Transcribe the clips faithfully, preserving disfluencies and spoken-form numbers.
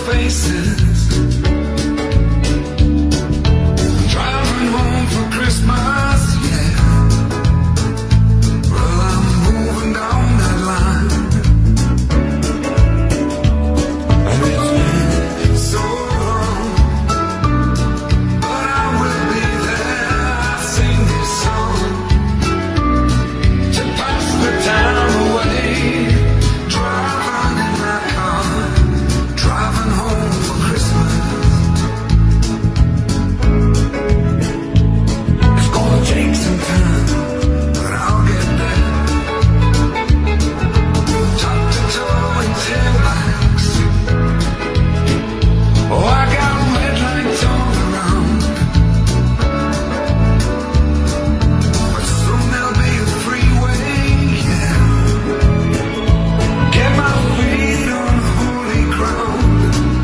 faces. Driving home for Christmas, yeah. Well, I'm moving down that line, and it's been so long, but I will be there. I sing this song to pass the time away. Driving in my car, driving home for Christmas. It's gonna take some time, but I'll get there. Top to toe in tailbacks. Oh, I got red lights all around, but soon there'll be a freeway, yeah. Get my feet on holy ground,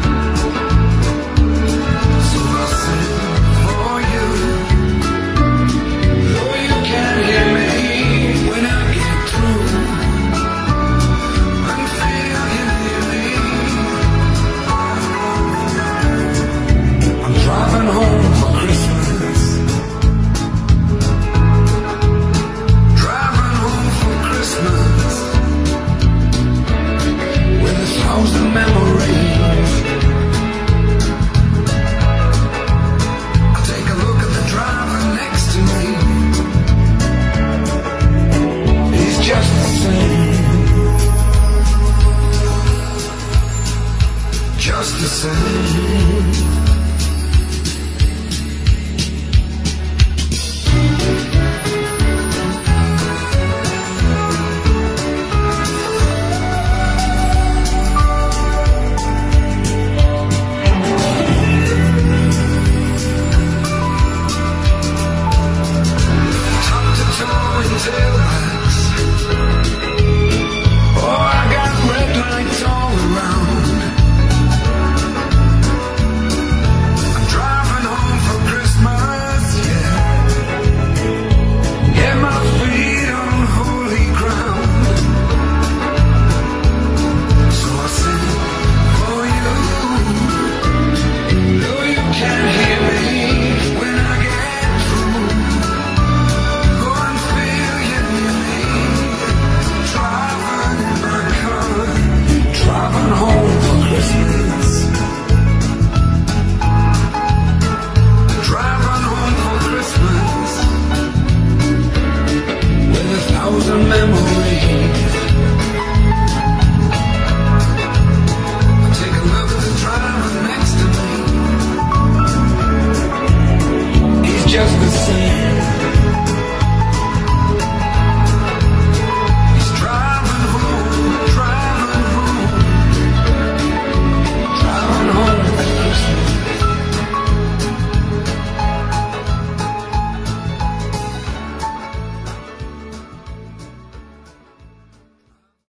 so I'll sing for you. Though you can't hear me when I get through, and feel you near me. I'm driving home for Christmas. Driving home for Christmas with a thousand memories. I take a look at the driver next to me. He's just the same, just the same.